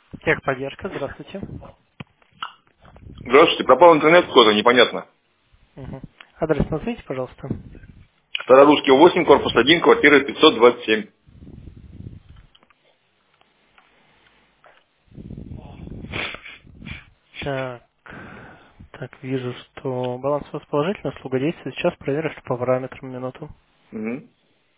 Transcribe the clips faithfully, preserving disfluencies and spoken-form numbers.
Техподдержка, здравствуйте. Здравствуйте, пропал интернет куда-то, непонятно. Мгм. Адрес назовите, пожалуйста. Старорусский восемь, корпус один, квартира пятьсот двадцать семь. Так, так, вижу, что баланс у вас положительный, услуга действует. Сейчас проверю, что по параметрам минуту. Мгм.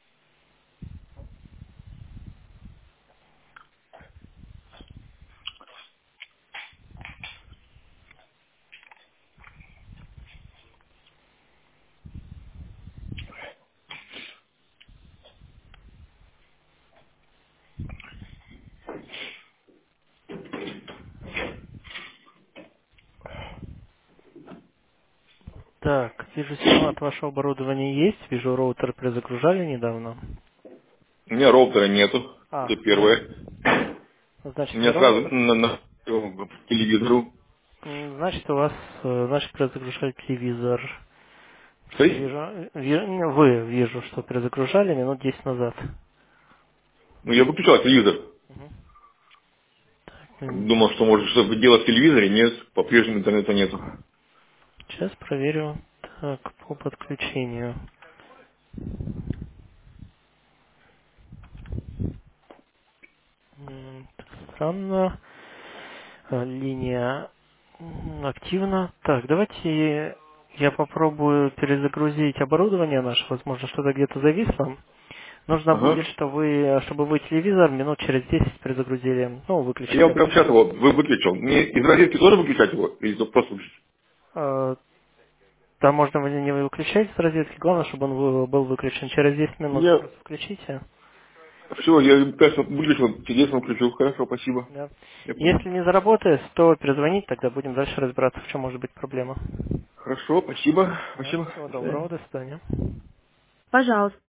Так, вижу, сигнал от вашего оборудования есть. Вижу, роутер перезагружали недавно. У меня роутера нету, А, это нет. первое. У Значит, не меня сразу роутер. на, на- по телевизору. М, Значит, у вас, э, значит, перезагружали телевизор. Просто Что? вижу, э, ви- не, вы вижу, что перезагружали минут десять назад. Ну, я выключал телевизор. Мгм. Так, Думал, что может что-то делать в телевизоре. Нет, по-прежнему интернета нету. сейчас проверю. Так, по подключению. М, Странно. Э, Линия м, активна. Так, давайте я попробую перезагрузить оборудование наше. Возможно, что-то где-то зависло. Нужно будет, Ага. что вы, чтобы вы телевизор минут через десять перезагрузили. Ну, Я выключили. вот прямо сейчас его вы- выключил. Мне из розетки тоже выключать его? Или то просто выключить? Э, Там можно вы не выключать с розетки. Главное, чтобы он вы- был выключен. Через десять минут Я... просто включите. Все, я просто выключил, чудесно включил. Хорошо, спасибо. Да. Я понял. Если не заработает, то перезвонить, тогда будем дальше разбираться, в чем может быть проблема. Хорошо, спасибо. Да, Спасибо. всего До свидания. доброго, до свидания. Пожалуйста.